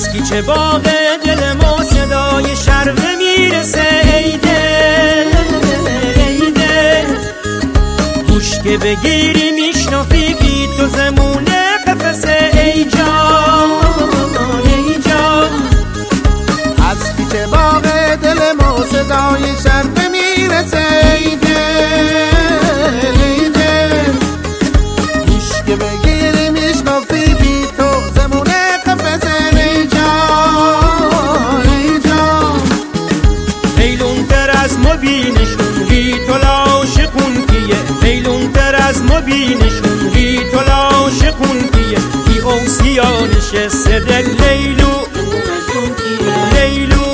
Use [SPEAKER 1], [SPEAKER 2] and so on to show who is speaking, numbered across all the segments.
[SPEAKER 1] از پیچ باغ دل ما صدای شرقه میرسه. ای دل ای دل گوش که بگیری میشنافی بی تو زمونه قفسه. ای جان ای جان
[SPEAKER 2] از پیچ باغ دل ما صدای شرقه میرسه. ای دل ای دل گوش که بگیری میشنافی بی تو زمونه قفسه. ای جان ای جان
[SPEAKER 1] میلون تر از مبینشون ری تو لاشقون کیه. میلون تر از مبینشون ری تو لاشقون کیه. ای اوسیانش صدق لیلو لیلو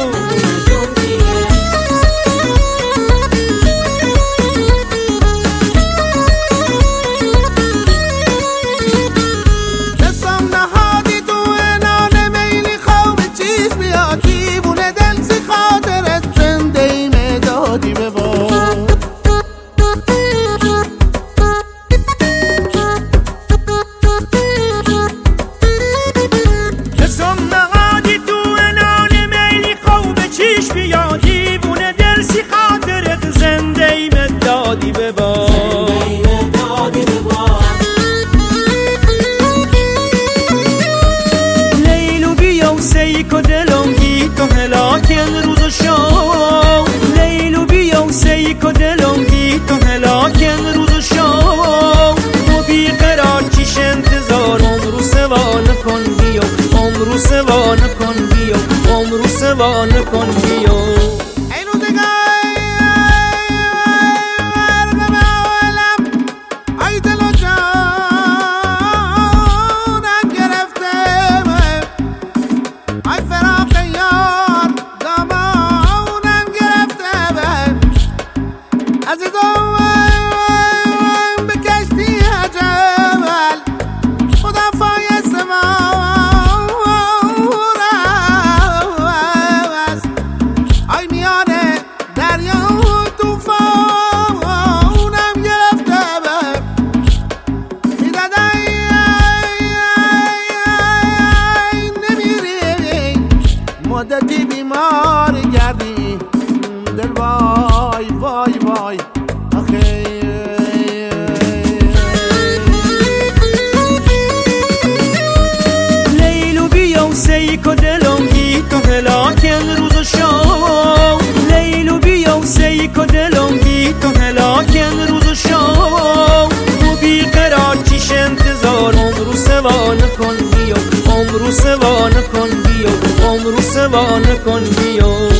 [SPEAKER 1] سیکو دلم بی تو هلاکن روز و شام. لیلو بیا و سیکو دلم بی تو هلاکن روز و شام. تو بی قرار چیش انتظار عمرو سوانه کن بیا. عمرو سوانه کن بیا. عمرو سوانه کن بیا.
[SPEAKER 2] مدتی بیمار گردی دل وای وای وای آخه.
[SPEAKER 1] لیلو بیا و سیکو دلم بی تو هلاکن روز و شام. لیلو بیا و سیکو دلم بی تو هلاکن روز و شام. تو بی قرار چیش انتظار عمرو سوانه کن بیا. عمرو سوانه کن بیا. عمرو سوانه کن بیا.